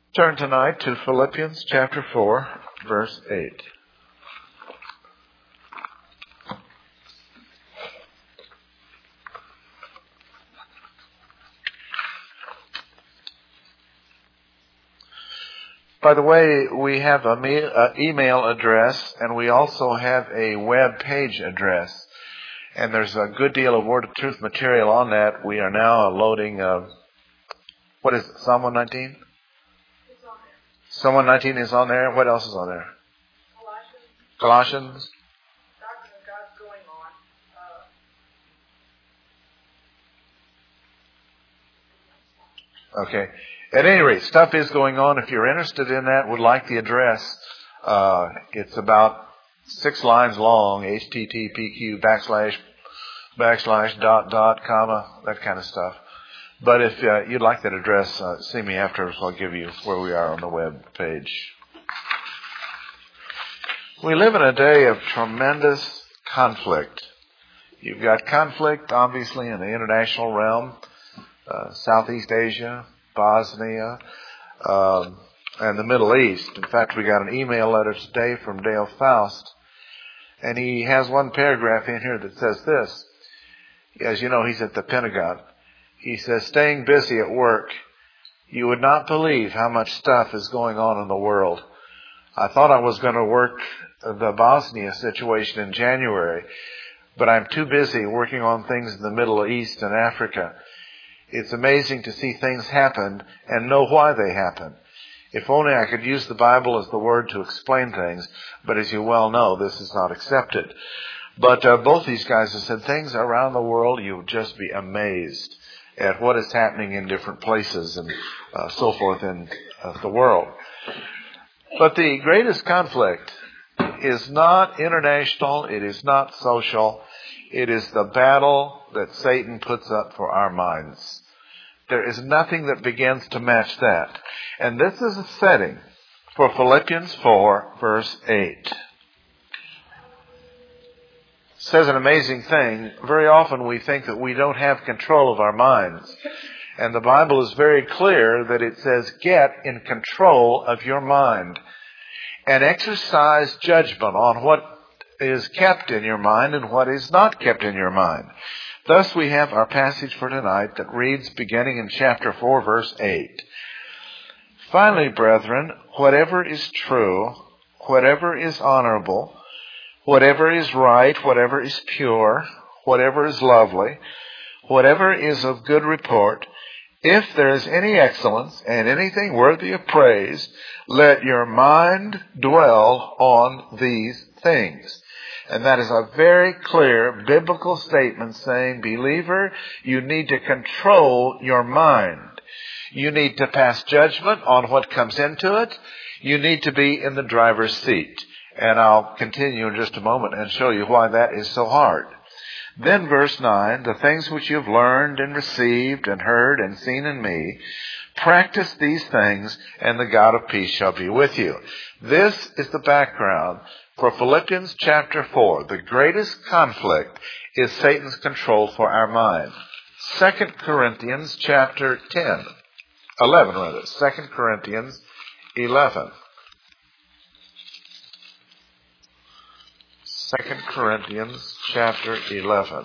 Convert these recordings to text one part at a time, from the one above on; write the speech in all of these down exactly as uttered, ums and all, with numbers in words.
Turn tonight to Philippians chapter four, verse eight. By the way, we have an me- uh, email address, and we also have a web page address. And there's a good deal of Word of Truth material on that. We are now loading, uh, what is it, Psalm one nineteen? It's on there. Psalm one nineteen is on there. What else is on there? Colossians. Colossians. Doctrine of God's going on. Uh, Okay. At any rate, stuff is going on. If you're interested in that, would like the address, uh, it's about six lines long, H T T P Q backslash, backslash, dot, dot, comma, that kind of stuff. But if uh, you'd like that address, uh, see me afterwards. I'll give you where we are on the web page. We live in a day of tremendous conflict. You've got conflict, obviously, in the international realm, uh, Southeast Asia, Bosnia, um, and the Middle East. In fact, we got an email letter today from Dale Faust, and he has one paragraph in here that says this. As you know, he's at the Pentagon. He says, staying busy at work, you would not believe how much stuff is going on in the world. I thought I was going to work the Bosnia situation in January, but I'm too busy working on things in the Middle East and Africa. It's amazing to see things happen and know why they happen. If only I could use the Bible as the word to explain things, but as you well know, this is not accepted. But uh, both these guys have said things around the world, you would just be amazed at what is happening in different places and uh, so forth in uh, the world. But the greatest conflict is not international, it is not social, it is the battle that Satan puts up for our minds. There is nothing that begins to match that. And this is a setting for Philippians four, verse eight. It says an amazing thing. Very often we think that we don't have control of our minds. And the Bible is very clear that it says, get in control of your mind and exercise judgment on what is kept in your mind and what is not kept in your mind. Thus we have our passage for tonight that reads beginning in chapter four, verse eight. Finally, brethren, whatever is true, whatever is honorable, whatever is right, whatever is pure, whatever is lovely, whatever is of good report, if there is any excellence and anything worthy of praise, let your mind dwell on these things. And that is a very clear biblical statement saying, believer, you need to control your mind. You need to pass judgment on what comes into it. You need to be in the driver's seat. And I'll continue in just a moment and show you why that is so hard. Then verse nine, the things which you've learned and received and heard and seen in me, practice these things, and the God of peace shall be with you. This is the background for Philippians chapter four. The greatest conflict is Satan's control for our mind. Second Corinthians chapter ten, eleven rather. Second Corinthians eleven. Second Corinthians chapter eleven.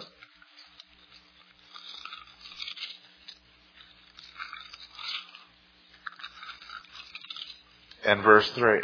And verse three.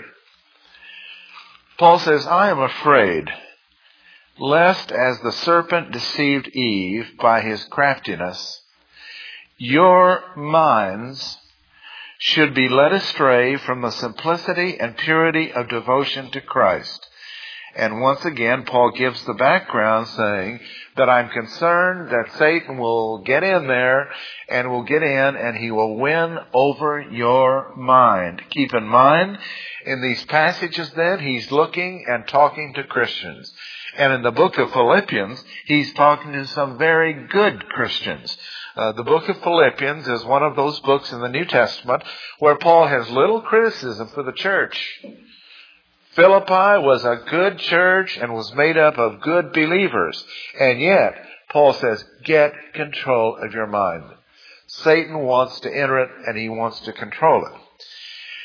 Paul says, I am afraid, lest as the serpent deceived Eve by his craftiness, your minds should be led astray from the simplicity and purity of devotion to Christ. And once again, Paul gives the background saying that I'm concerned that Satan will get in there and will get in and he will win over your mind. Keep in mind, in these passages then, he's looking and talking to Christians. And in the book of Philippians, he's talking to some very good Christians. Uh, the book of Philippians is one of those books in the New Testament where Paul has little criticism for the church. Philippi was a good church and was made up of good believers. And yet, Paul says, get control of your mind. Satan wants to enter it and he wants to control it.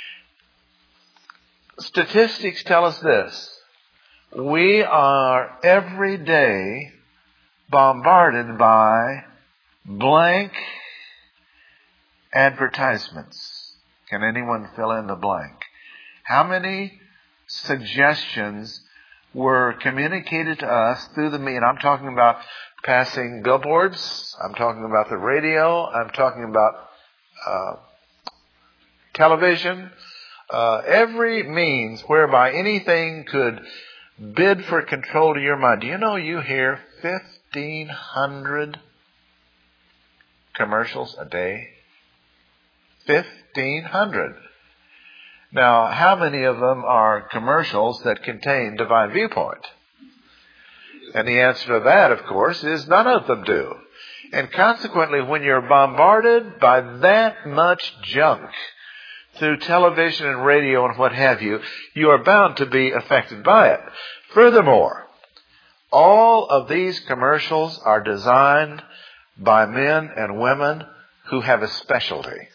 Statistics tell us this. We are every day bombarded by blank advertisements. Can anyone fill in the blank? How many suggestions were communicated to us through the media? I'm talking about passing billboards. I'm talking about the radio. I'm talking about uh, television. Uh, every means whereby anything could bid for control to your mind. Do you know you hear fifteen hundred commercials a day? fifteen hundred. Now, how many of them are commercials that contain divine viewpoint? And the answer to that, of course, is none of them do. And consequently, when you're bombarded by that much junk through television and radio and what have you, you are bound to be affected by it. Furthermore, all of these commercials are designed by men and women who have a specialty: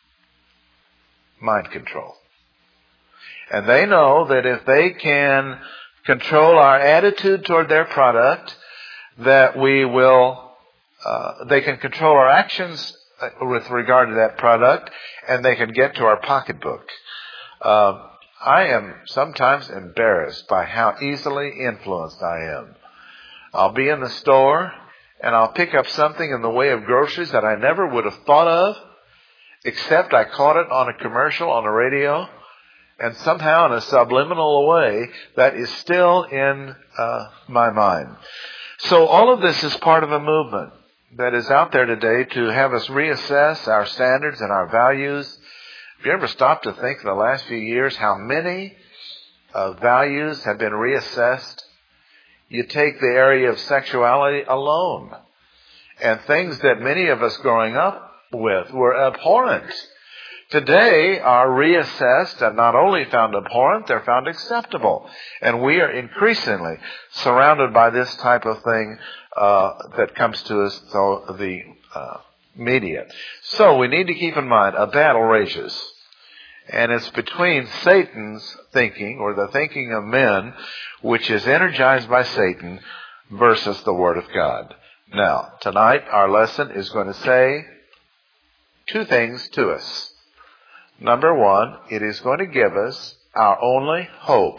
mind control. And they know that if they can control our attitude toward their product, that we will, uh, they can control our actions with regard to that product, and they can get to our pocketbook. Uh, I am sometimes embarrassed by how easily influenced I am. I'll be in the store, and I'll pick up something in the way of groceries that I never would have thought of, except I caught it on a commercial on the radio, and somehow in a subliminal way, that is still in uh, my mind. So all of this is part of a movement that is out there today to have us reassess our standards and our values. Have you ever stopped to think in the last few years how many uh, values have been reassessed? You take the area of sexuality alone, and things that many of us growing up with were abhorrent today are reassessed and not only found abhorrent, they're found acceptable. And we are increasingly surrounded by this type of thing uh, that comes to us through the uh, media. So we need to keep in mind a battle rages. And it's between Satan's thinking, or the thinking of men, which is energized by Satan, versus the Word of God. Now, tonight our lesson is going to say two things to us. Number one, it is going to give us our only hope,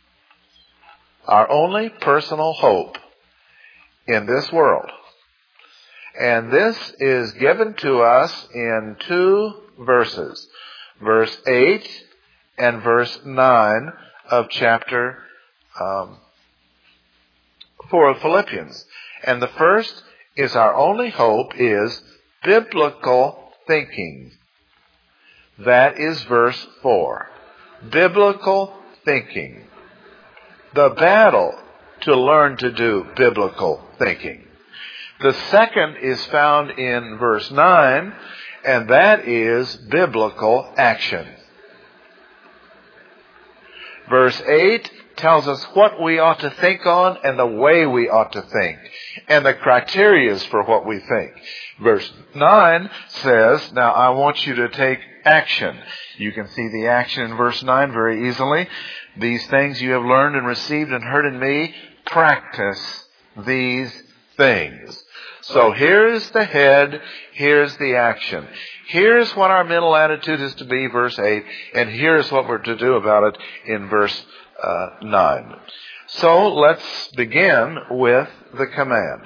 our only personal hope in this world. And this is given to us in two verses, verse eight and verse nine of chapter um, four of Philippians. And the first is our only hope is biblical thinking. That is verse four. Biblical thinking. The battle to learn to do biblical thinking. The second is found in verse nine, and that is biblical action. Verse eight tells us what we ought to think on and the way we ought to think, and the criteria for what we think. Verse nine says, now I want you to take action. You can see the action in verse nine very easily. These things you have learned and received and heard in me, practice these things. So here's the head, here's the action. Here's what our mental attitude is to be, verse eight, and here's what we're to do about it in verse uh, nine. So let's begin with the command.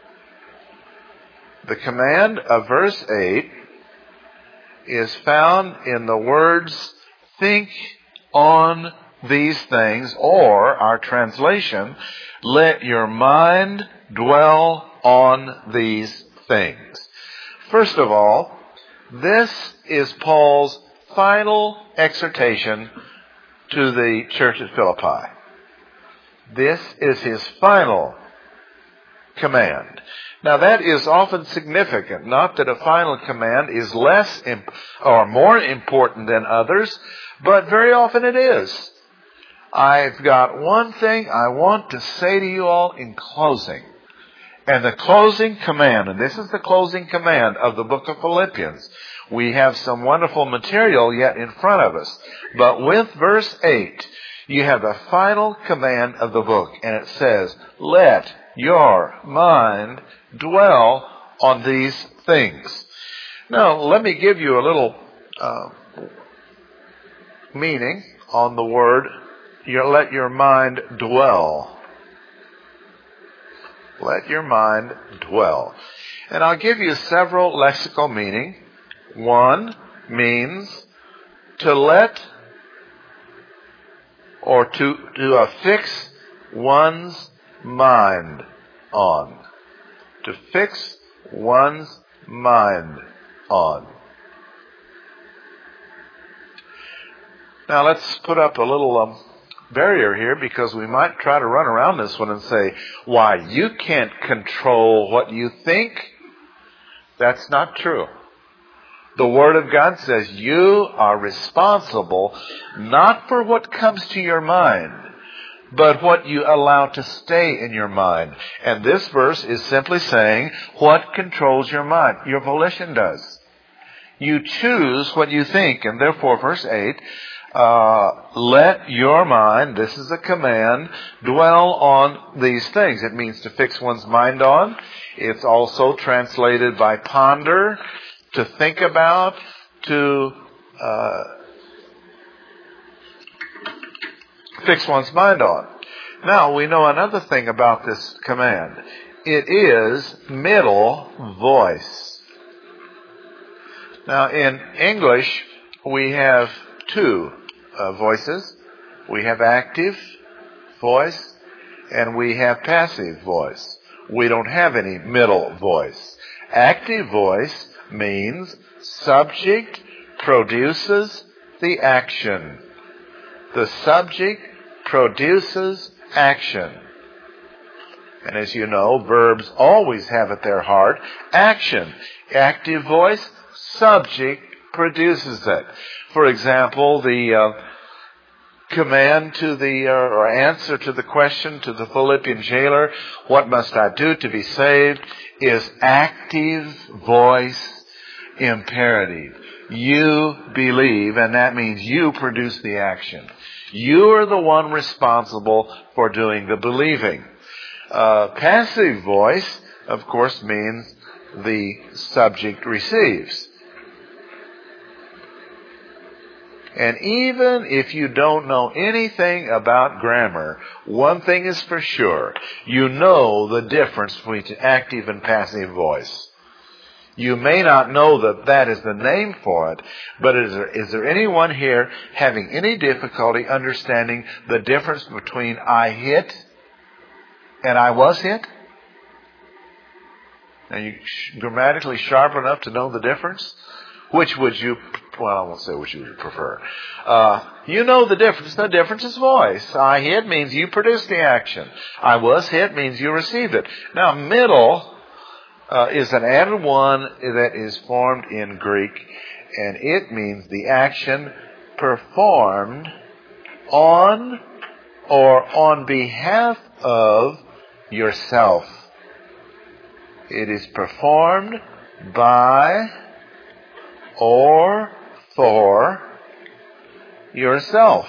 The command of verse eight is found in the words, think on these things, or our translation, let your mind dwell on these things. First of all, this is Paul's final exhortation to the church at Philippi. This is his final command. Now that is often significant. Not that a final command is less imp- or more important than others, but very often it is. I've got one thing I want to say to you all in closing. And the closing command, and this is the closing command of the book of Philippians, We have some wonderful material yet in front of us. But with verse eight, you have the final command of the book, and it says, let your mind dwell on these things. Now, let me give you a little uh, meaning on the word, you let your mind dwell. Let your mind dwell. And I'll give you several lexical meaning. One means to let or to, to affix one's mind on. To fix one's mind on. Now let's put up a little um, barrier here, because we might try to run around this one and say, why, you can't control what you think. That's not true. The Word of God says you are responsible not for what comes to your mind, but what you allow to stay in your mind. And this verse is simply saying what controls your mind. Your volition does. You choose what you think. And therefore, verse eight, uh, let your mind, this is a command, dwell on these things. It means to fix one's mind on. It's also translated by ponder, to think about, to uh, fix one's mind on. Now, we know another thing about this command. It is middle voice. Now, in English, we have two uh, voices. We have active voice and we have passive voice. We don't have any middle voice. Active voice means subject produces the action. The subject produces action. And as you know, verbs always have at their heart action. Active voice, subject produces it. For example, the uh, command to the, uh, or answer to the question to the Philippian jailer, what must I do to be saved, is active voice imperative. You believe, and that means you produce the action. You are the one responsible for doing the believing. Uh, passive voice, of course, means the subject receives. And even if you don't know anything about grammar, one thing is for sure. You know the difference between active and passive voice. You may not know that that is the name for it, but is there, is there anyone here having any difficulty understanding the difference between I hit and I was hit? Are you grammatically sharp enough to know the difference? Which would you, well, I won't say which you would prefer. Uh, you know the difference. The difference is voice. I hit means you produce the action. I was hit means you received it. Now, middle uh, is an added one that is formed in Greek, and it means the action performed on or on behalf of yourself. It is performed by or for yourself.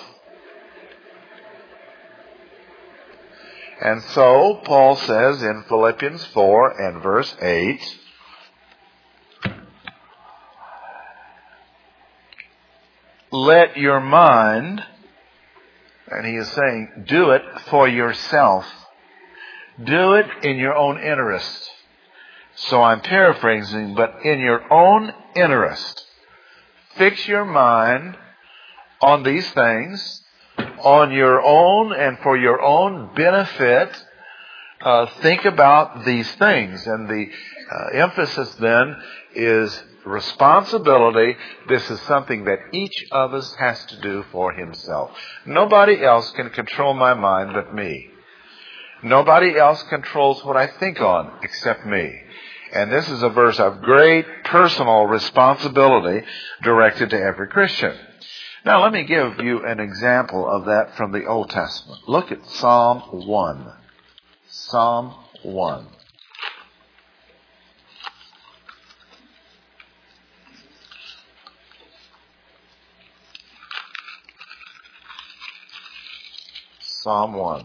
And so Paul says in Philippians four and verse eight, let your mind, and he is saying, do it for yourself. Do it in your own interest. So I'm paraphrasing, but in your own interest. Fix your mind on these things, on your own and for your own benefit. Uh, think about these things. And the uh, emphasis then is responsibility. This is something that each of us has to do for himself. Nobody else can control my mind but me. Nobody else controls what I think on except me. And this is a verse of great personal responsibility directed to every Christian. Now let me give you an example of that from the Old Testament. Look at Psalm one. Psalm one. Psalm one.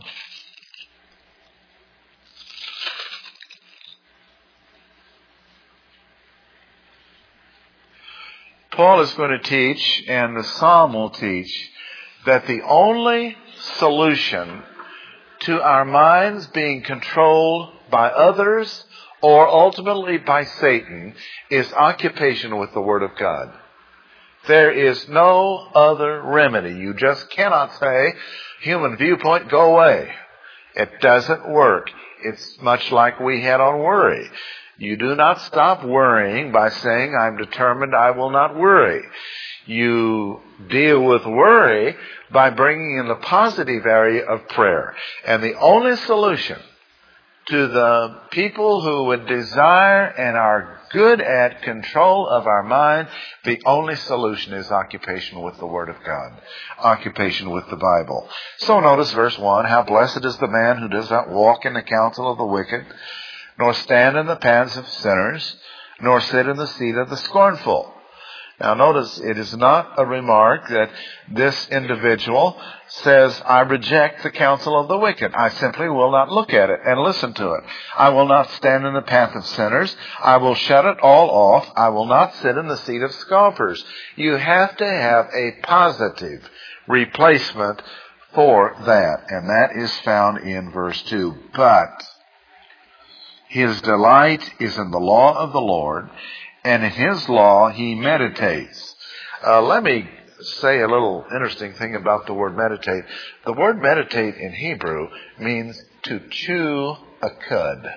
Paul is going to teach, and the Psalm will teach, that the only solution to our minds being controlled by others or ultimately by Satan is occupation with the Word of God. There is no other remedy. You just cannot say, human viewpoint, go away. It doesn't work. It's much like we had on worry. You do not stop worrying by saying, I'm determined I will not worry. You deal with worry by bringing in the positive area of prayer. And the only solution to the people who would desire and are good at control of our mind, the only solution is occupation with the Word of God. Occupation with the Bible. So notice verse one, how blessed is the man who does not walk in the counsel of the wicked, nor stand in the paths of sinners, nor sit in the seat of the scornful. Now notice, it is not a remark that this individual says, I reject the counsel of the wicked. I simply will not look at it and listen to it. I will not stand in the path of sinners. I will shut it all off. I will not sit in the seat of scoffers. You have to have a positive replacement for that, and that is found in verse two. But his delight is in the law of the Lord, and in His law he meditates. Uh, let me say a little interesting thing about the word meditate. The word meditate in Hebrew means to chew a cud.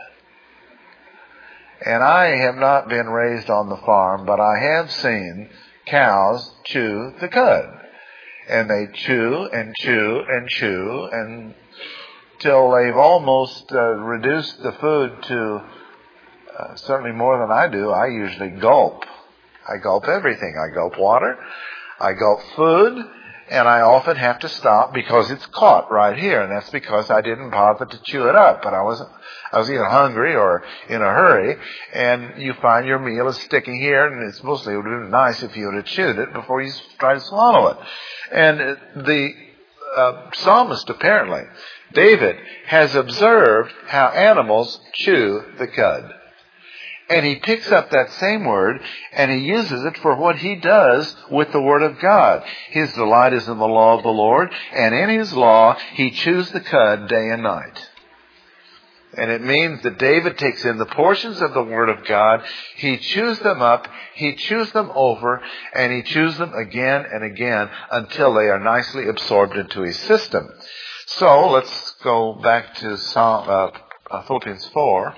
And I have not been raised on the farm, but I have seen cows chew the cud. And they chew and chew and chew and till they've almost uh, reduced the food to uh, certainly more than I do. I usually gulp. I gulp everything. I gulp water. I gulp food. And I often have to stop because it's caught right here. And that's because I didn't bother to chew it up. But I wasn't, I was either hungry or in a hurry. And you find your meal is sticking here. And it's mostly, it would have been nice if you would have chewed it before you try to swallow it. And the uh, psalmist apparently, David, has observed how animals chew the cud. And he picks up that same word and he uses it for what he does with the Word of God. His delight is in the law of the Lord, and in His law he chews the cud day and night. And it means that David takes in the portions of the Word of God, he chews them up, he chews them over, and he chews them again and again until they are nicely absorbed into his system. So let's go back to Psalm, uh, Philippians four.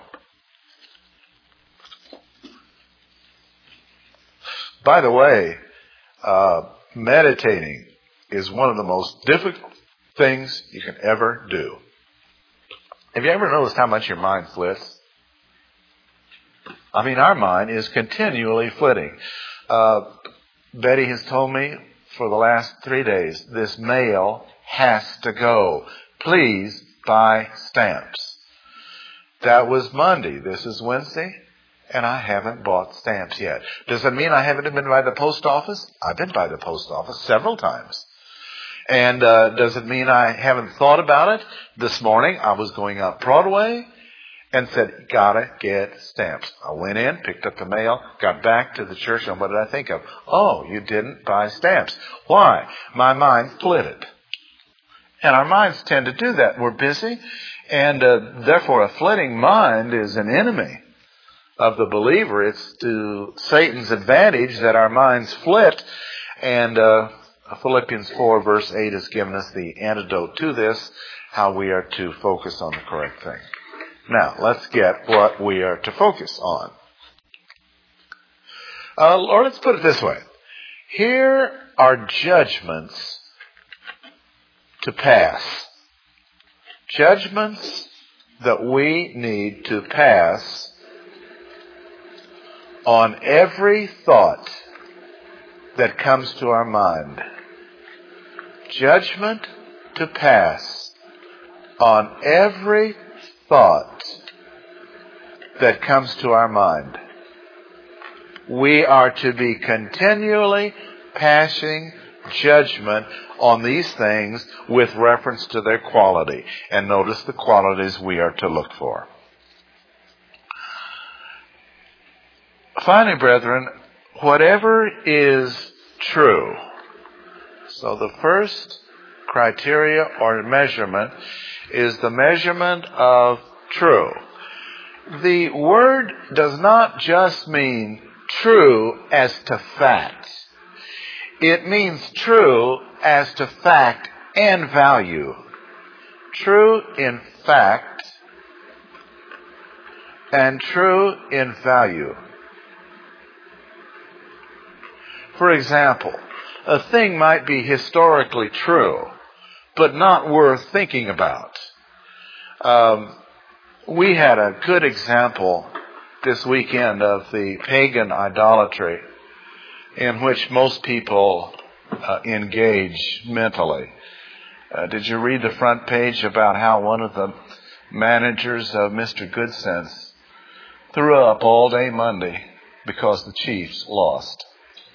By the way, uh, meditating is one of the most difficult things you can ever do. Have you ever noticed how much your mind flits? I mean, our mind is continually flitting. Uh, Betty has told me for the last three days, this mail has to go. Please buy stamps. That was Monday. This is Wednesday. And I haven't bought stamps yet. Does it mean I haven't been by the post office? I've been by the post office several times. And uh, does it mean I haven't thought about it? This morning I was going up Broadway and said, gotta get stamps. I went in, picked up the mail, got back to the church, and what did I think of? Oh, you didn't buy stamps. Why? My mind flitted. And our minds tend to do that. We're busy, and uh, therefore a flitting mind is an enemy of the believer. It's to Satan's advantage that our minds flit. And uh, Philippians four verse eight has given us the antidote to this, how we are to focus on the correct thing. Now, let's get what we are to focus on. Uh, or let's put it this way. Here are judgments to pass. Judgments that we need to pass on every thought that comes to our mind. Judgment to pass on every thought that comes to our mind. We are to be continually passing judgment on these things with reference to their quality. And notice the qualities we are to look for. Finally, brethren, whatever is true. So the first criteria or measurement is the measurement of true. The word does not just mean true as to fact. It means true as to fact and value. True in fact and true in value. For example, a thing might be historically true, but not worth thinking about. Um, we had a good example this weekend of the pagan idolatry in which most people uh, engage mentally. Uh, did you read the front page about how one of the managers of Mister Goodsense threw up all day Monday because the Chiefs lost?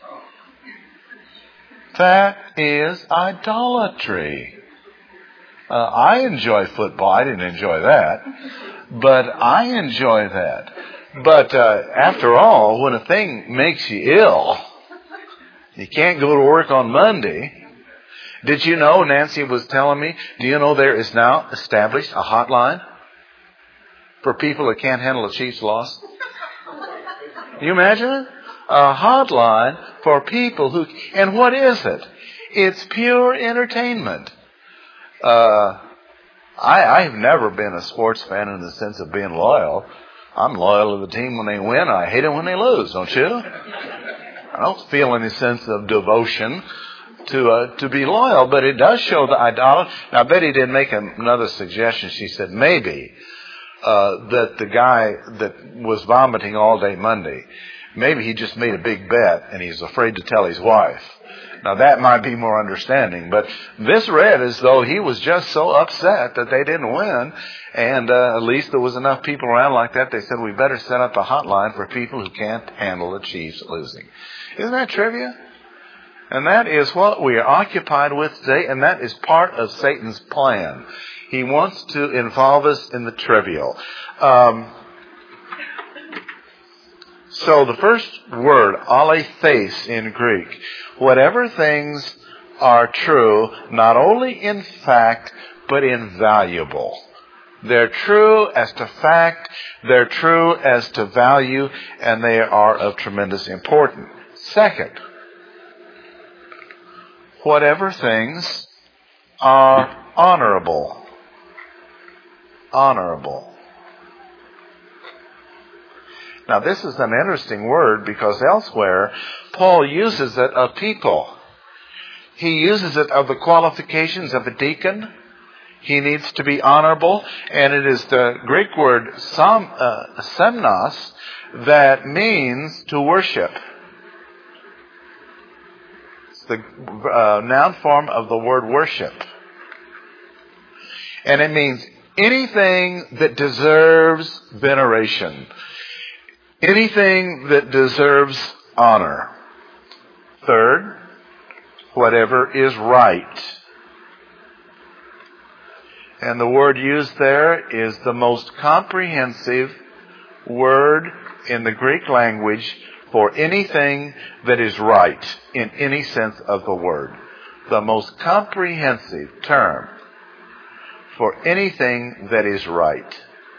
That is idolatry. Uh, I enjoy football. I didn't enjoy that. But I enjoy that. But uh, after all, when a thing makes you ill, you can't go to work on Monday. Did you know, Nancy was telling me, do you know there is now established a hotline for people that can't handle a Chiefs loss? Can you imagine it? A hotline for people who... And what is it? It's pure entertainment. Uh, I, I've never been a sports fan in the sense of being loyal. I'm loyal to the team when they win. I hate it when they lose, don't you? I don't feel any sense of devotion to uh, to be loyal, but it does show the idolatry. Now, Betty did make another suggestion. She said maybe uh, that the guy that was vomiting all day Monday, maybe he just made a big bet and he's afraid to tell his wife. Now, that might be more understanding, but this read as though he was just so upset that they didn't win, and uh, at least there was enough people around like that. They said, we better set up a hotline for people who can't handle the Chiefs losing. Isn't that trivia? And that is what we are occupied with today, and that is part of Satan's plan. He wants to involve us in the trivial. Um, so the first word, aletheis in Greek, whatever things are true, not only in fact, but invaluable. They're true as to fact, they're true as to value, and they are of tremendous importance. Second, whatever things are honorable. Honorable. Now, this is an interesting word because elsewhere, Paul uses it of people. He uses it of the qualifications of a deacon. He needs to be honorable. And it is the Greek word sam, uh, semnos that means to worship. It's the uh, noun form of the word worship. And it means anything that deserves veneration. Anything that deserves honor. Third, whatever is right. And the word used there is the most comprehensive word in the Greek language for anything that is right in any sense of the word. The most comprehensive term for anything that is right.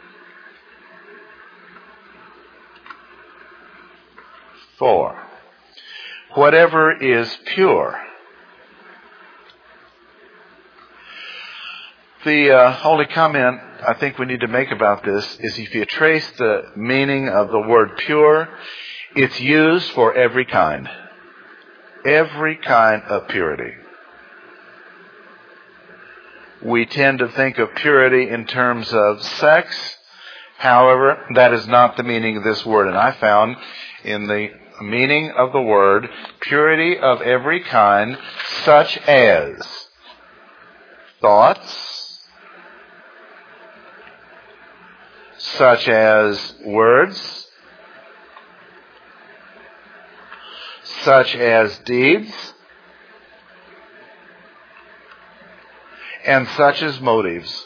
Four, whatever is pure. The uh, only comment I think we need to make about this is if you trace the meaning of the word pure, it's used for every kind. Every kind of purity. We tend to think of purity in terms of sex. However, that is not the meaning of this word. And I found in the meaning of the word, purity of every kind, such as thoughts, such as words, such as deeds, and such as motives.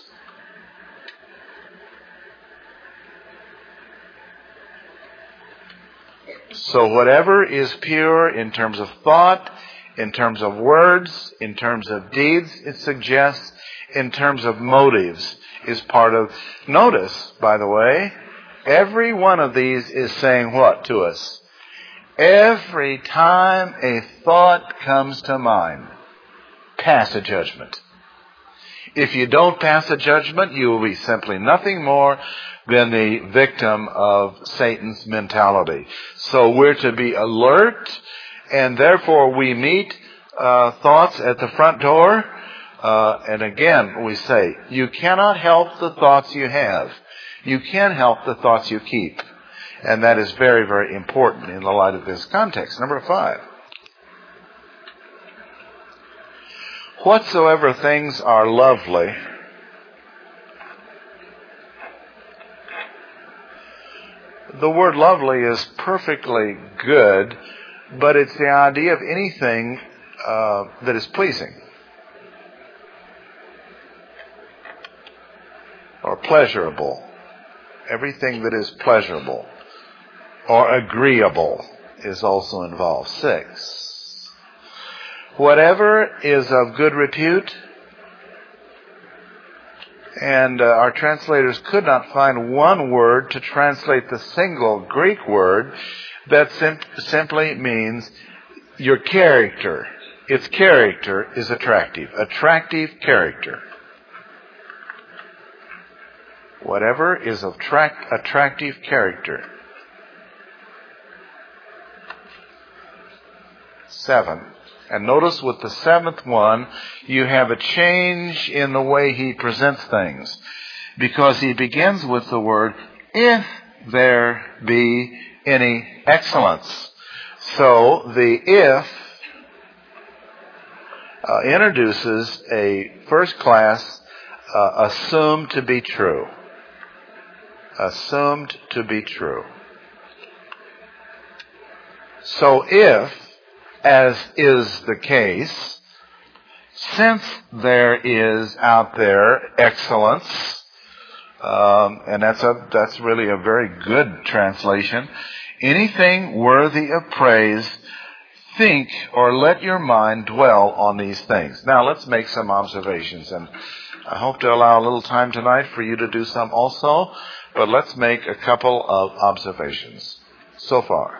So whatever is pure in terms of thought, in terms of words, in terms of deeds, it suggests, in terms of motives, is part of. Notice, by the way, every one of these is saying what to us? Every time a thought comes to mind, pass a judgment. If you don't pass a judgment, you will be simply nothing more than the victim of Satan's mentality. So we're to be alert, and therefore we meet uh, thoughts at the front door. Uh, and again, we say, you cannot help the thoughts you have. You can help the thoughts you keep. And that is very, very important in the light of this context. Number five. Whatsoever things are lovely, the word lovely is perfectly good, but it's the idea of anything uh, that is pleasing or pleasurable. Everything that is pleasurable or agreeable is also involved. Six. Whatever is of good repute, and uh, our translators could not find one word to translate the single Greek word that sim- simply means your character. Its character is attractive. Attractive character. Whatever is of tra- attractive character. Seven. And notice with the seventh one, you have a change in the way he presents things. Because he begins with the word, if there be any excellence. So the if uh, introduces a first class uh, assumed to be true. Assumed to be true. So if, as is the case, since there is out there excellence, um, and that's a that's really a very good translation, anything worthy of praise, think or let your mind dwell on these things. Now let's make some observations, and I hope to allow a little time tonight for you to do some also, but let's make a couple of observations so far.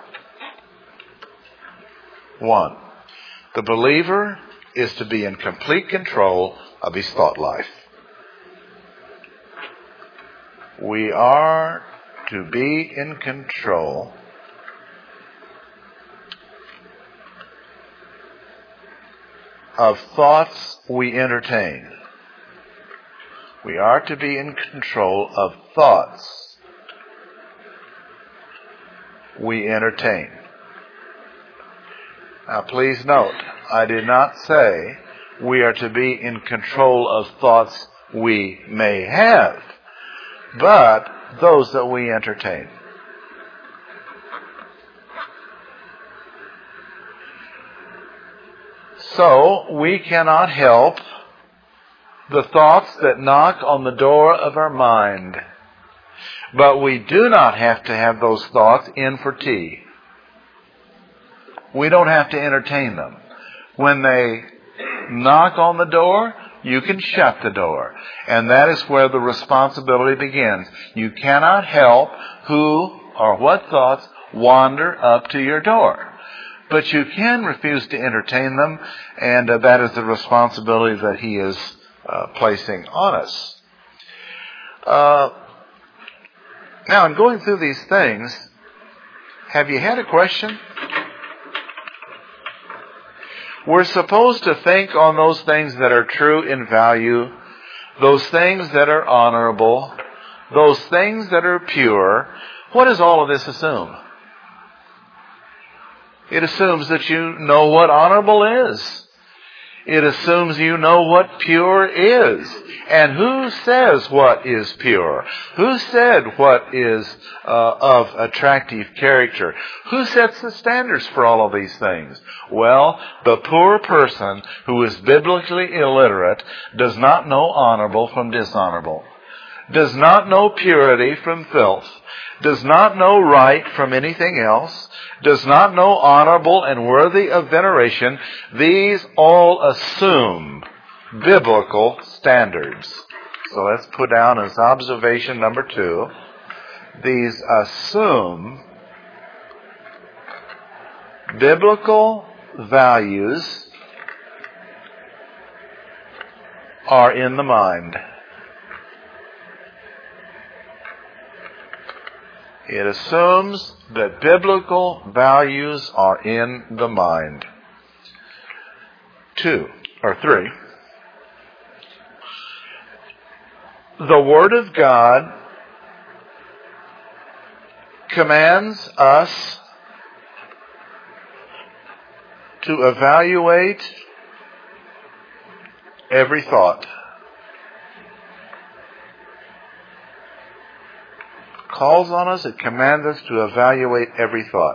One, the believer is to be in complete control of his thought life. We are to be in control of thoughts we entertain. We are to be in control of thoughts we entertain. Now, please note, I did not say we are to be in control of thoughts we may have, but those that we entertain. So, we cannot help the thoughts that knock on the door of our mind, but we do not have to have those thoughts in for tea. We don't have to entertain them. When they knock on the door, you can shut the door. And that is where the responsibility begins. You cannot help who or what thoughts wander up to your door. But you can refuse to entertain them, and uh, that is the responsibility that he is uh, placing on us. Uh, now, in going through these things, have you had a question? We're supposed to think on those things that are true in value, those things that are honorable, those things that are pure. What does all of this assume? It assumes that you know what honorable is. It assumes you know what pure is. And who says what is pure? Who said what is uh, of attractive character? Who sets the standards for all of these things? Well, the poor person who is biblically illiterate does not know honorable from dishonorable, does not know purity from filth, does not know right from anything else, does not know honorable and worthy of veneration. These all assume biblical standards. So let's put down as observation number two. These assume biblical values are in the mind. It assumes that biblical values are in the mind. Two, or three. The Word of God commands us to evaluate every thought. Calls on us, it commands us to evaluate every thought.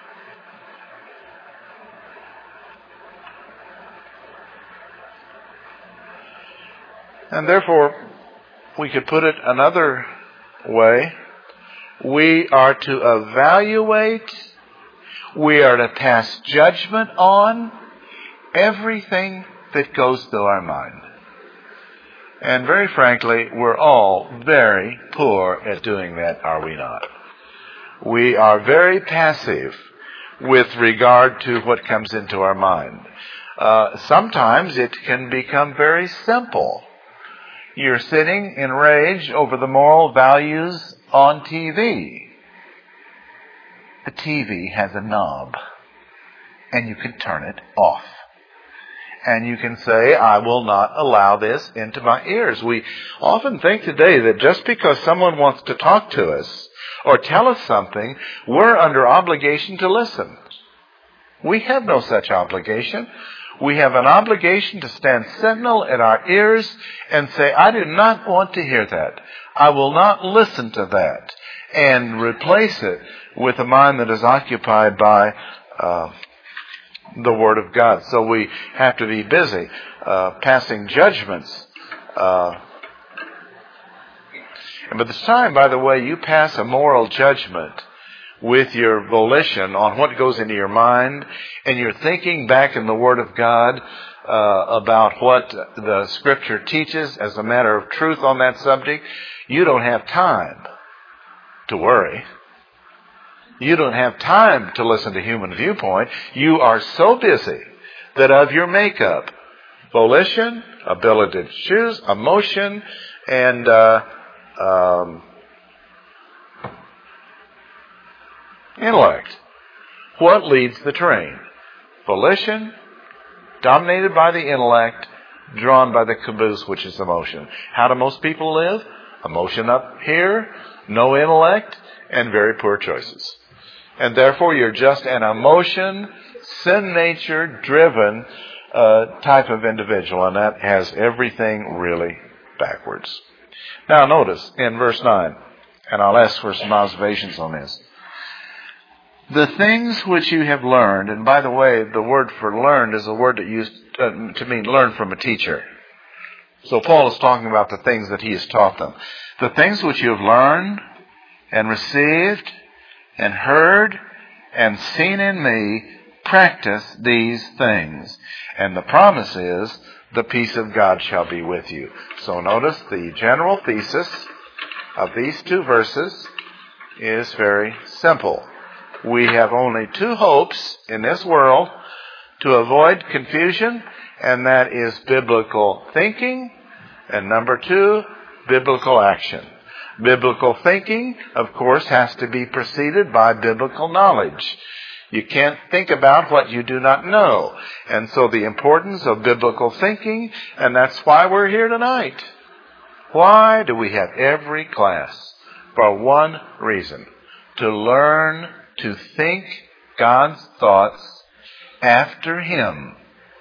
And therefore, we could put it another way. We are to evaluate, we are to pass judgment on everything that goes through our mind. And very frankly, we're all very poor at doing that, are we not? We are very passive with regard to what comes into our mind. Uh, sometimes it can become very simple. You're sitting in rage over the moral values on T V. The T V has a knob, and you can turn it off. And you can say, I will not allow this into my ears. We often think today that just because someone wants to talk to us or tell us something, we're under obligation to listen. We have no such obligation. We have an obligation to stand sentinel at our ears and say, I do not want to hear that. I will not listen to that. And replace it with a mind that is occupied by uh, the Word of God. So we have to be busy uh, passing judgments. Uh, and by the time, by the way, you pass a moral judgment with your volition on what goes into your mind, and you're thinking back in the Word of God uh, about what the Scripture teaches as a matter of truth on that subject, you don't have time to worry. You don't have time to listen to human viewpoint. You are so busy that of your makeup, volition, ability to choose, emotion, and uh, um, intellect. What leads the train? Volition, dominated by the intellect, drawn by the caboose, which is emotion. How do most people live? Emotion up here, no intellect, and very poor choices. And therefore, you're just an emotion, sin nature driven uh, type of individual, and that has everything really backwards. Now, notice in verse nine, and I'll ask for some observations on this. The things which you have learned, and by the way, the word for learned is a word that used uh, to mean learn from a teacher. So Paul is talking about the things that he has taught them. The things which you have learned and received and heard and seen in me, practice these things. And the promise is, the peace of God shall be with you. So notice the general thesis of these two verses is very simple. We have only two hopes in this world to avoid confusion, and that is biblical thinking, and number two, biblical action. Biblical thinking, of course, has to be preceded by biblical knowledge. You can't think about what you do not know. And so the importance of biblical thinking, and that's why we're here tonight. Why do we have every class? For one reason. To learn to think God's thoughts after Him.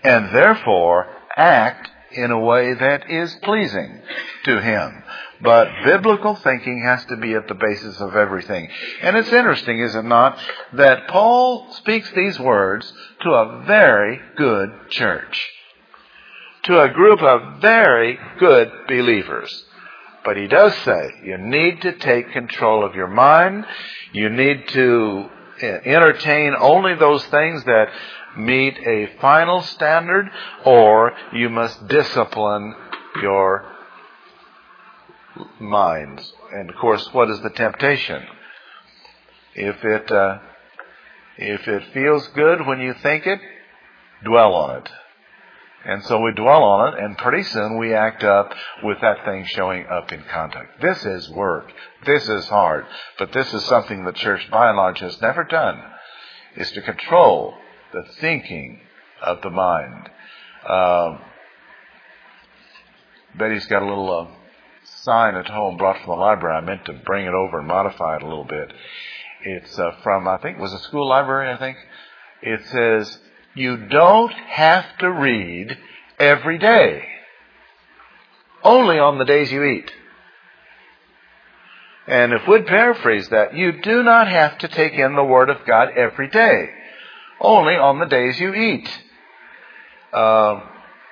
and therefore act in a way that is pleasing to Him. But biblical thinking has to be at the basis of everything. And it's interesting, is it not, that Paul speaks these words to a very good church, to a group of very good believers. But he does say, you need to take control of your mind. You need to entertain only those things that meet a final standard, or you must discipline your minds. And of course, what is the temptation? If it uh, if it feels good when you think it, dwell on it. And so we dwell on it, and pretty soon we act up with that thing showing up in conduct. This is work. This is hard. But this is something the church, by and large, has never done, is to control the thinking of the mind. Uh, Betty's got a little uh, sign at home brought from the library. I meant to bring it over and modify it a little bit. It's uh, from, I think, it was a school library, I think. It says, you don't have to read every day. Only on the days you eat. And if we'd paraphrase that, you do not have to take in the Word of God every day. Only on the days you eat. Uh,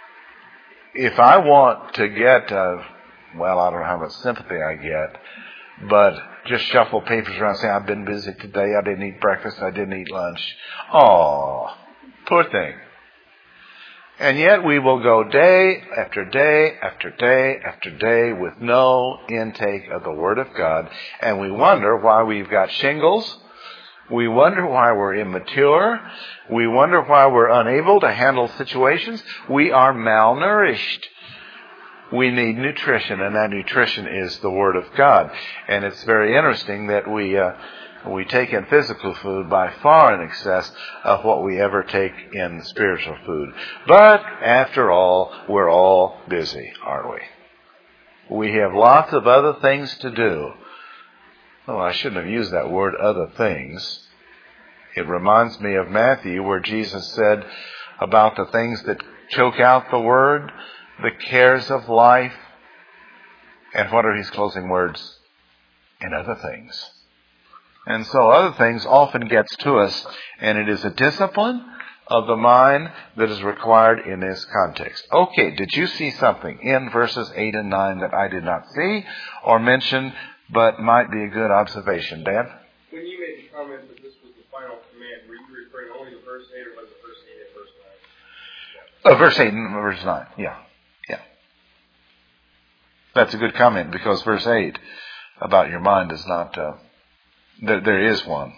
if I want to get, uh, well, I don't know how much sympathy I get, but just shuffle papers around and say, I've been busy today, I didn't eat breakfast, I didn't eat lunch. Oh, poor thing. And yet we will go day after day after day after day with no intake of the Word of God. And we wonder why we've got shingles. We wonder why we're immature. We wonder why we're unable to handle situations. We are malnourished. We need nutrition, and that nutrition is the Word of God. And it's very interesting that we uh, we take in physical food by far in excess of what we ever take in spiritual food. But after all, we're all busy, aren't we? We have lots of other things to do. Oh, I shouldn't have used that word, other things. It reminds me of Matthew, where Jesus said about the things that choke out the Word, the cares of life, and what are his closing words? And other things. And so other things often gets to us, and it is a discipline of the mind that is required in this context. Okay, did you see something in verses eight and nine that I did not see or mention, but might be a good observation? Dan? When you made the comment that this was the final command, were you referring only to verse eight, or was it verse eight and verse nine? Uh, verse eight and verse nine, yeah. Yeah. That's a good comment, because verse eight about your mind is not, uh, there, there is one.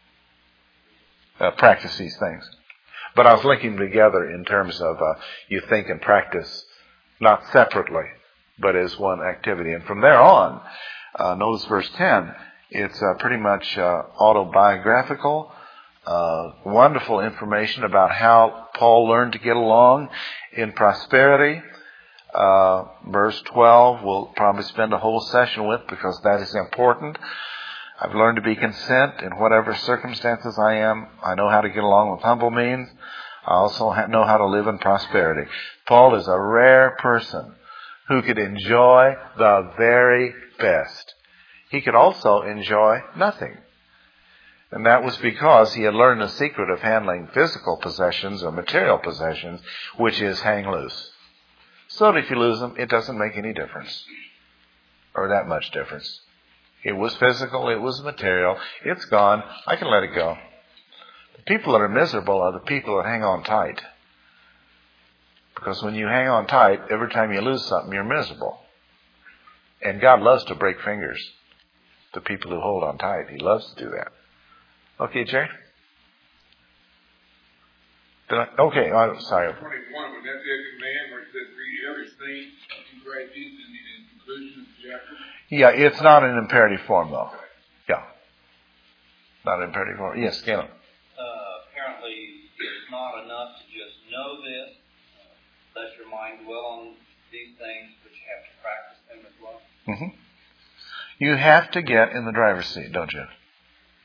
Uh, practice these things. But I was linking them together in terms of uh, you think and practice, not separately, but as one activity. And from there on, uh, notice verse ten, it's uh, pretty much uh, autobiographical, uh, wonderful information about how Paul learned to get along in prosperity. Uh, verse twelve, we'll probably spend a whole session with, because that is important. I've learned to be content in whatever circumstances I am. I know how to get along with humble means. I also know how to live in prosperity. Paul is a rare person who could enjoy the very best. He could also enjoy nothing. And that was because he had learned the secret of handling physical possessions or material possessions, which is hang loose. So that if you lose them, it doesn't make any difference. Or that much difference. It was physical, it was material, it's gone, I can let it go. The people that are miserable are the people that hang on tight. Because when you hang on tight, every time you lose something, you're miserable. And God loves to break fingers to people who hold on tight. He loves to do that. Okay, Jerry? Did I, okay, I'm sorry. twenty-one, would that be a command where it says read everything in Christ Jesus in the conclusion of the chapter? Yeah, it's not an imperative form, though. Yeah. Not an imperative form. Yes, Galen. Uh, apparently, it's not enough to just know this. Uh, let your mind dwell on these things, but you have to practice them as well. Mm-hmm. You have to get in the driver's seat, don't you?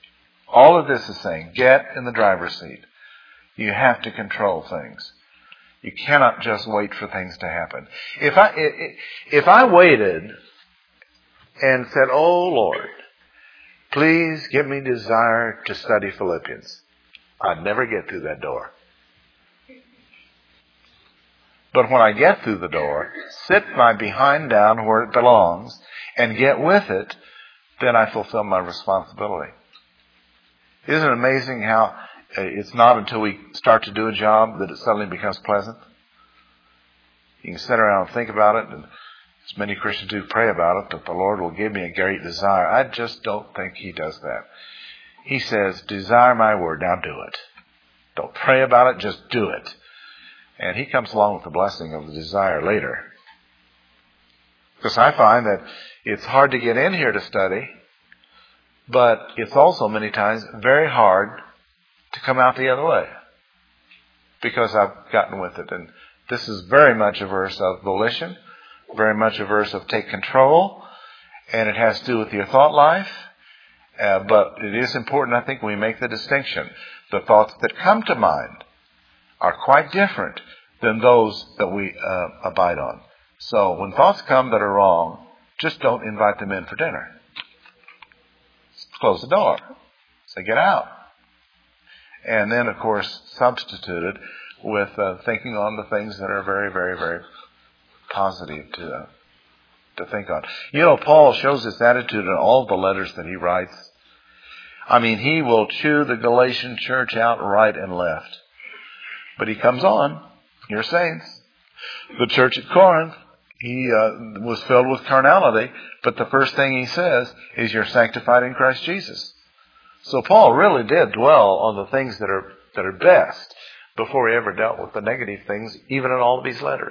All of this is saying, get in the driver's seat. You have to control things. You cannot just wait for things to happen. If I, if I waited and said, "Oh Lord, please give me desire to study Philippians," I'd never get through that door. But when I get through the door, sit my behind down where it belongs and get with it, then I fulfill my responsibility. Isn't it amazing how it's not until we start to do a job that it suddenly becomes pleasant? You can sit around and think about it, and as many Christians do, pray about it, that the Lord will give me a great desire. I just don't think He does that. He says, desire my word, now do it. Don't pray about it, just do it. And He comes along with the blessing of the desire later. Because I find that it's hard to get in here to study, but it's also many times very hard to come out the other way. Because I've gotten with it. And this is very much a verse of volition, very much a verse of take control, and it has to do with your thought life. Uh, but it is important, I think, when we make the distinction. The thoughts that come to mind are quite different than those that we uh, abide on. So when thoughts come that are wrong, just don't invite them in for dinner. Close the door. Say, get out. And then, of course, substitute it with uh, thinking on the things that are very, very, very positive to uh, to think on. You know, Paul shows this attitude in all the letters that he writes. I mean, he will chew the Galatian church out right and left. But he comes on, your saints. The church at Corinth, he uh, was filled with carnality, but the first thing he says is, you're sanctified in Christ Jesus. So Paul really did dwell on the things that are that are best before he ever dealt with the negative things, even in all of these letters.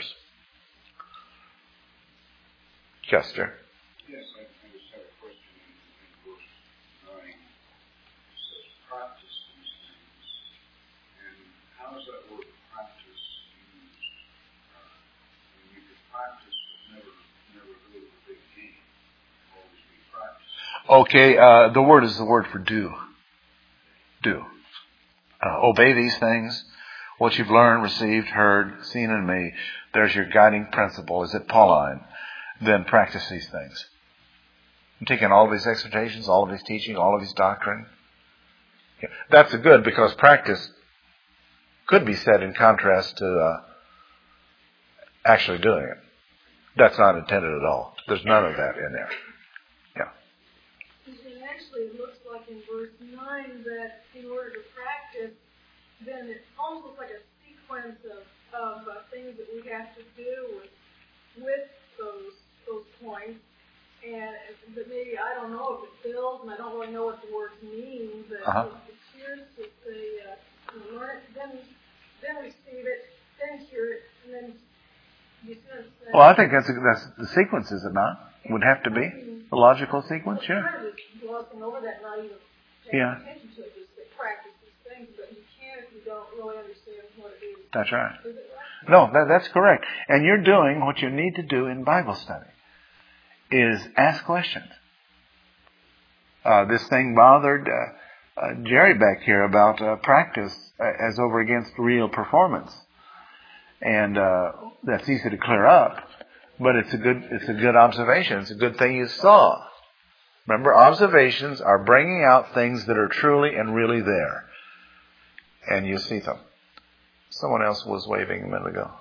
Chester. Yes, I, I just had a question in, in verse nine. It says, practice these things. And how is that word practice used? Uh, I mean, you could practice but never, never go to the big game. Always be practicing. Okay, uh, the word is the word for do. Do. Uh, obey these things. What you've learned, received, heard, seen in me, there's your guiding principle. Is it Pauline? Then practice these things. I'm taking all of his exhortations, all of his teaching, all of his doctrine. Yeah, that's a good, because practice could be set in contrast to uh, actually doing it. That's not intended at all. There's none of that in there. Yeah. And actually, it looks like in verse nine that in order to practice, then it almost looks like a sequence of, of uh, things that we have to do with, with those those points. And but maybe, I don't know if it builds, and I don't really know what the words mean, but uh-huh. it appears that they uh, learn, then, then receive it, then hear it, and then you see what I'm saying? Well, I think that's, a, that's the sequence, is it not? Would have to be the logical sequence, Well, yeah. kind of just glossing over that, not even paying Yeah. attention to it, just say practice these things, but you can't if you don't really understand what it is. That's right. Is it right? No, that, that's correct. And you're doing what you need to do in Bible study, is ask questions. Uh, this thing bothered uh, uh, Jerry back here about uh, practice uh, as over against real performance. And uh, that's easy to clear up, but it's a good it's a good observation. It's a good thing you saw. Remember, observations are bringing out things that are truly and really there, and you see them. Someone else was waving a minute ago.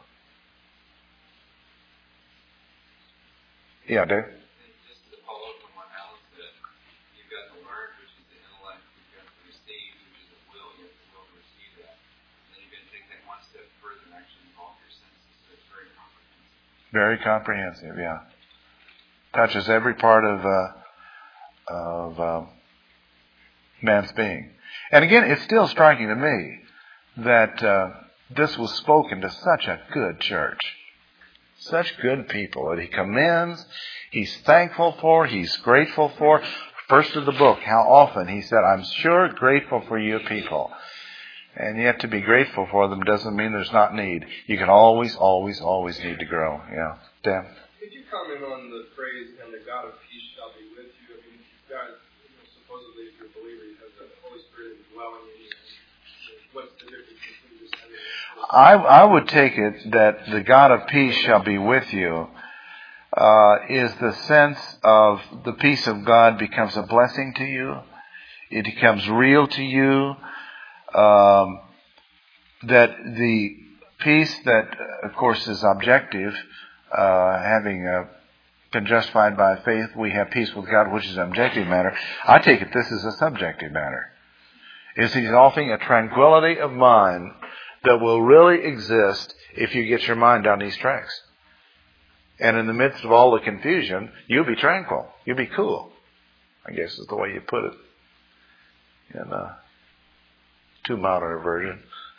Yeah, Dave? Just to follow up on what Alan said, you've got the learn, which is the intellect, you've got the receive, which is the will, you have the will to receive that. And then you're going to take that one step further and actually involve your senses, so it's very comprehensive. Very comprehensive, yeah. Touches every part of uh, of uh, man's being. And again, it's still striking to me that uh, this was spoken to such a good church. Such good people that he commends, he's thankful for, he's grateful for. First of the book, how often he said, I'm sure grateful for you people. And yet to be grateful for them doesn't mean there's not need. You can always, always, always need to grow. Yeah. Dan? Could you comment on the phrase, and the God of peace shall be with you? I mean, you've got, you know, supposedly if you're a believer, you have the Holy Spirit indwelling in you. What's the difference between just having I, I would take it that the God of peace shall be with you uh, is the sense of the peace of God becomes a blessing to you. It becomes real to you. Um, that the peace that, of course, is objective, uh, having uh, been justified by faith, we have peace with God, which is an objective matter. I take it this is a subjective matter. It's involving a tranquility of mind that will really exist if you get your mind down these tracks. And in the midst of all the confusion, you'll be tranquil. You'll be cool, I guess is the way you put it in a too modern version.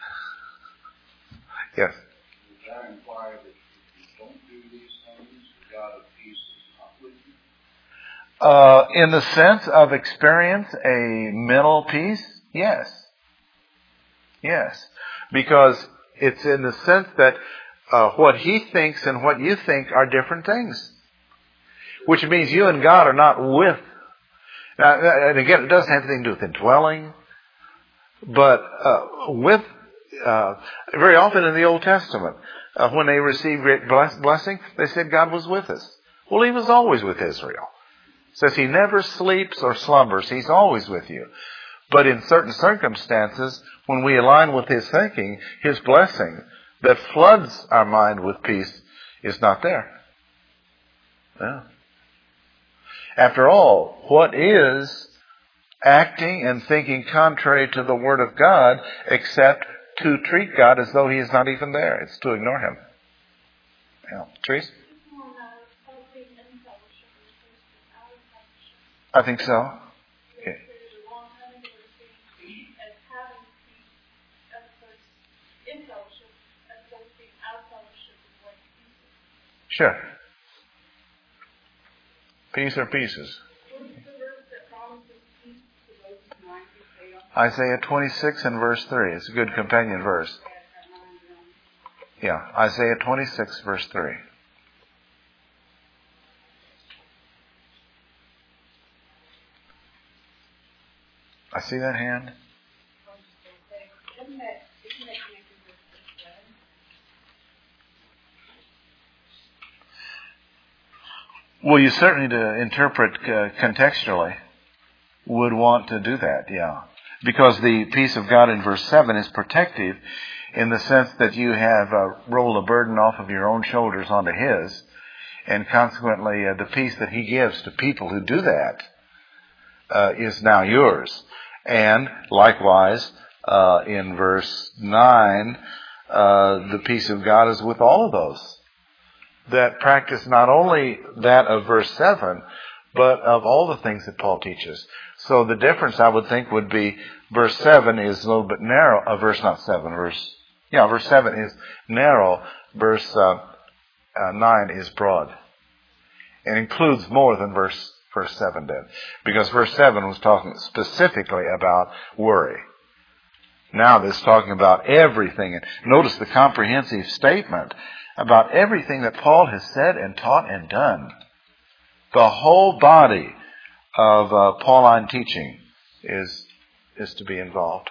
Yes? Does that imply that if you don't do these things, the God of peace is not with you? Uh, in the sense of experience a mental peace, yes. Yes. Because it's in the sense that uh, what he thinks and what you think are different things. Which means you and God are not with. Now, and again, it doesn't have anything to do with indwelling. But uh, with, uh, very often in the Old Testament, uh, when they received great bless- blessing, they said God was with us. Well, he was always with Israel. It says he never sleeps or slumbers. He's always with you. But in certain circumstances, when we align with his thinking, his blessing that floods our mind with peace is not there. Yeah. After all, what is acting and thinking contrary to the Word of God except to treat God as though he is not even there? It's to ignore him. Yeah. Therese? I think so. Okay. Sure. Peace or pieces? Isaiah twenty-six and verse three. It's a good companion verse. Yeah, Isaiah twenty-six verse three. I see that hand. Well, you certainly, to interpret uh, contextually, would want to do that, yeah. Because the peace of God in verse seven is protective in the sense that you have uh, rolled a burden off of your own shoulders onto his, and consequently uh, the peace that he gives to people who do that uh, is now yours. And likewise, uh, in verse nine, uh, the peace of God is with all of those that practice not only that of verse seven, but of all the things that Paul teaches. So the difference, I would think, would be verse seven is a little bit narrow. Uh, verse not seven, verse yeah, verse seven is narrow. Verse uh, uh, nine is broad. It includes more than verse verse seven did, because verse seven was talking specifically about worry. Now this is talking about everything. And notice the comprehensive statement about everything that Paul has said and taught and done. The whole body of uh, Pauline teaching is is to be involved.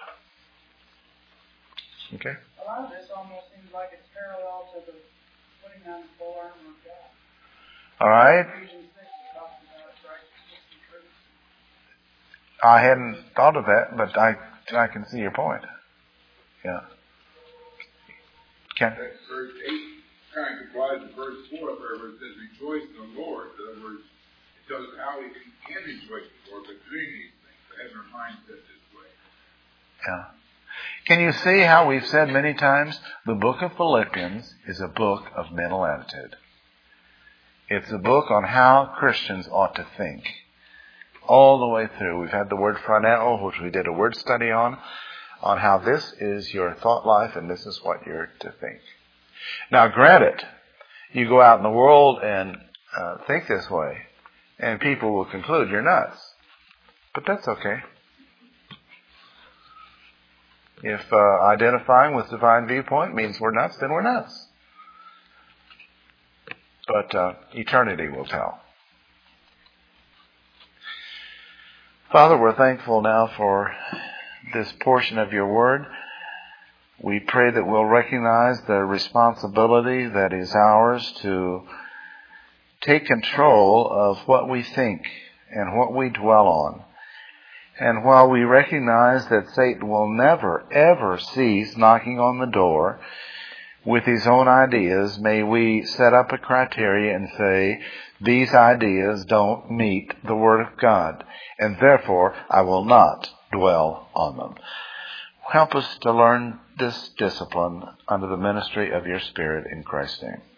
Okay? A lot of this almost seems like it's parallel to the putting on the full armor of God. All right. Ephesians six talks about righteousness and truth. I hadn't thought of that, but I I can see your point. Yeah. Ken? That verse eight kind of applies to verse four, where it says, rejoice in the Lord. In other words, it tells us how we can rejoice in the Lord, but doing these things, but having our mindset this way. Yeah. Can you see how we've said many times, the book of Philippians is a book of mental attitude. It's a book on how Christians ought to think. All the way through. We've had the word phroneo, which we did a word study on, on how this is your thought life and this is what you're to think. Now, granted, you go out in the world and uh, think this way, and people will conclude you're nuts. But that's okay. If uh, identifying with divine viewpoint means we're nuts, then we're nuts. But uh, eternity will tell. Father, we're thankful now for this portion of your word. We pray that we'll recognize the responsibility that is ours to take control of what we think and what we dwell on. And while we recognize that Satan will never, ever cease knocking on the door with his own ideas, may we set up a criteria and say, these ideas don't meet the Word of God, and therefore I will not dwell on them. Help us to learn this discipline under the ministry of your Spirit in Christ's name.